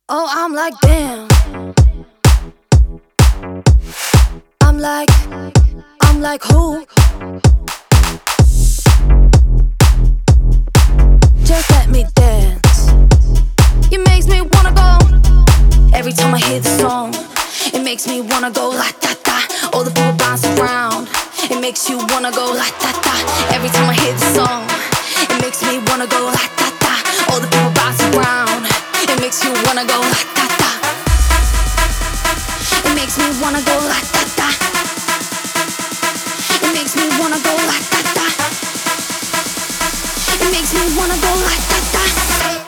Oh, I'm like, damn. I'm like, I'm like, who? Just let me dance. It makes me wanna go. Every time I hear the song, it makes me wanna go la da da. All the people bounce around. It makes you wanna go la da da. Every time I hear the song, it makes me wanna go la da da. All the people bounce around. It makes you wanna go la da da. It makes me wanna go la da da. It makes me wanna go la da da. It makes me wanna go la da da.